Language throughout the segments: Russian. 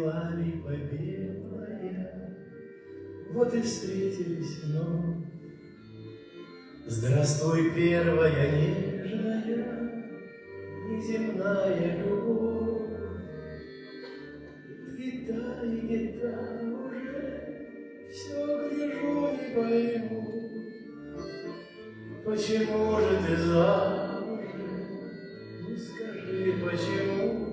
Расцвела липа белая, вот и встретились вновь. Здравствуй, первая нежная, неземная любовь. Ты та и не та уже, все гляжу и пойму, почему же ты замужем? Ну скажи, почему?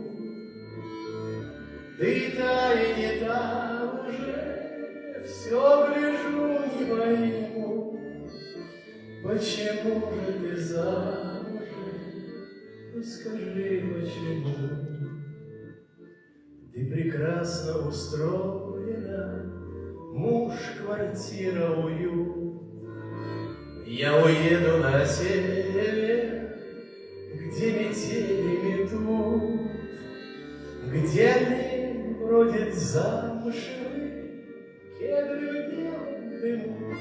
Ты та и не та уже, все гляжу не пойму, почему же ты замужем? Ну скажи, почему? Ты прекрасно устроена, муж, квартира, уют. Я уеду на север, где метели метут, где лень бродит замшевый, кедры в белом дыму.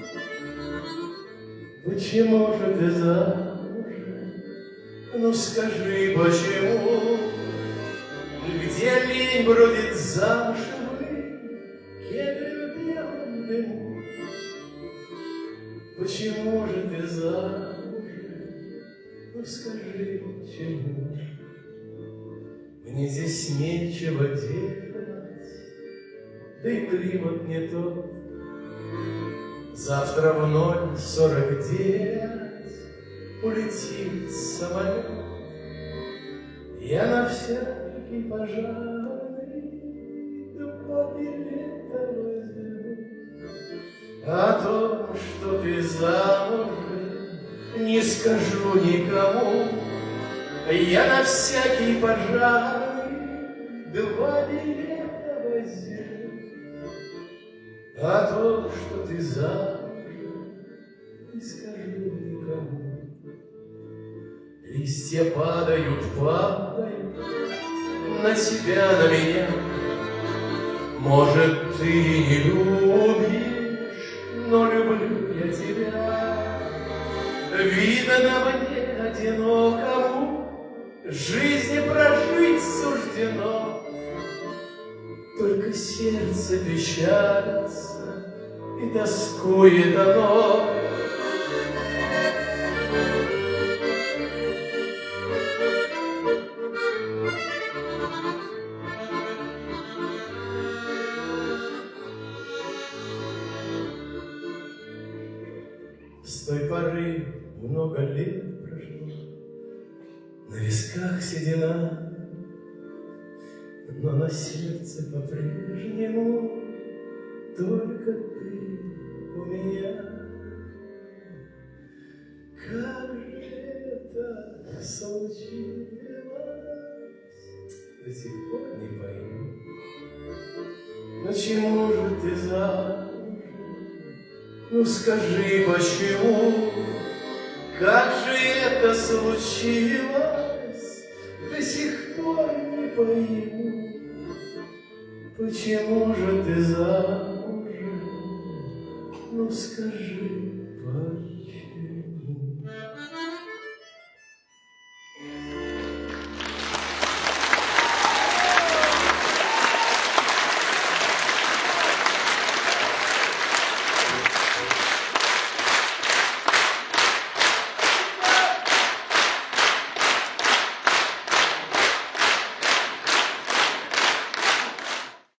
Почему же ты замужем? Ну скажи, почему? Где лень бродит замшевый, кедры в белом дыму. Почему же ты замужем? Ну скажи, почему? Мне здесь нечего делать, да и климат не тот. Завтра в 0:49 улетит самолет. Я на всякий пожарный 2 билета возьму. О том, что ты замужем, не скажу никому. Я на всякий пожарный 2 билета возьму. О том, что ты замужем, не скажу никому. Листья падают, падают на себя, на меня. Может, ты не любишь, но люблю я тебя. Видно мне одинокому, жизни прожить суждено. Только сердце печалится и тоскует оно. С той поры много лет прошло, на висках седина, но на сердце по-прежнему только ты у меня. Как же это случилось, до сих пор не пойму. Почему же ты замужем? Ну скажи, почему? Как же это случилось, до сих пор не пойму. Почему же ты замужем? Ну скажи, почему?